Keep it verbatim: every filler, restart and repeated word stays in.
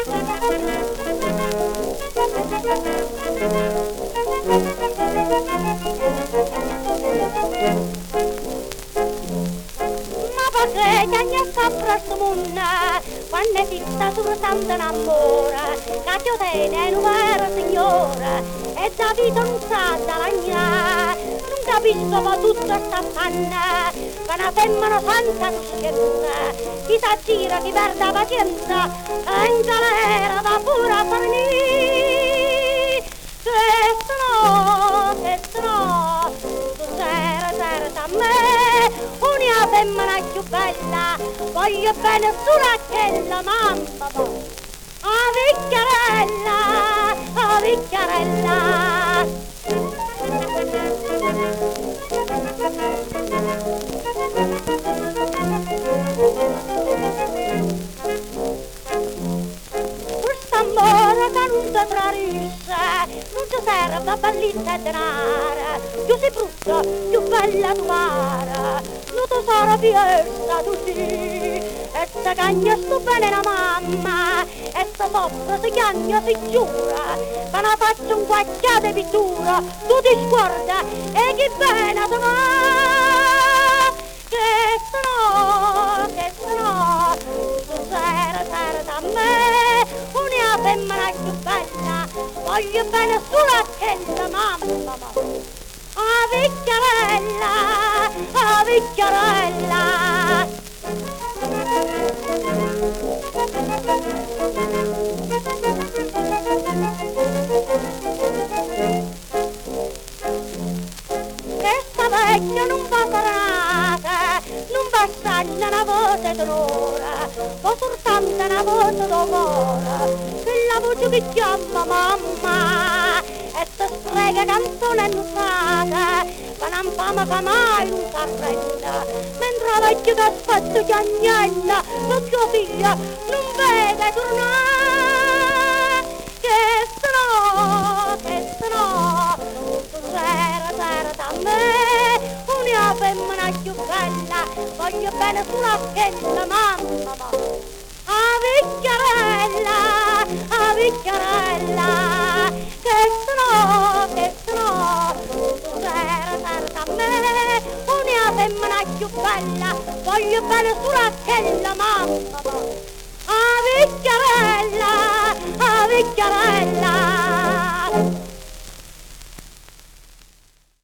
Ma perché ti hanno sempre sto mondo, quando si sta soltanto in amore, che ti ottiene un vero signore, e da vita non sa da lagnare, non capisco ma tutta sta panna, che una femmina senza coscienza, chi sa gira, chi perde pazienza, e in galera va pure a fornire, questo no, questo no, tu sei certa a me, una femmina più bella, voglio bene solo a quella mamma, a vecchiarella, a vecchiarella. Quest'amore che non ti tradisce, non ti serve a bellezza e denaro, più sei brutta, più bella tu pare, non ti sarà piesta tu sì, e se cagna sto bene la mamma, e se soffre si chiagna si giura, che ne faccio un guacchiato di pittura, tu ti sguarda e chi bene ti va, che se no, che se no, tu sei certa a me, una femmina più bella, voglio bene solo a quella mamma, a vecchiarella, a vecchiarella. Questa vecchia non va parata, non va stagna una voce d'onore, va soltanto una voce d'amore, quella voce che chiama mamma, e ti spreca canzone annusata, ma non fa ma fa mai non s'arrenda, mentre la vecchia che aspetta chiagnella, l'occhio figlia non vede tornare, che se no, che se no, tu c'era, c'era da me, una femmina più bella, voglio bene solo a quella mamma, a vecchiarella, a vecchiarella, che se no, che se no, tu c'era, c'era da me, una femmina più bella, voglio bene solo a quella mamma, a vecchiarella, a vecchiarella.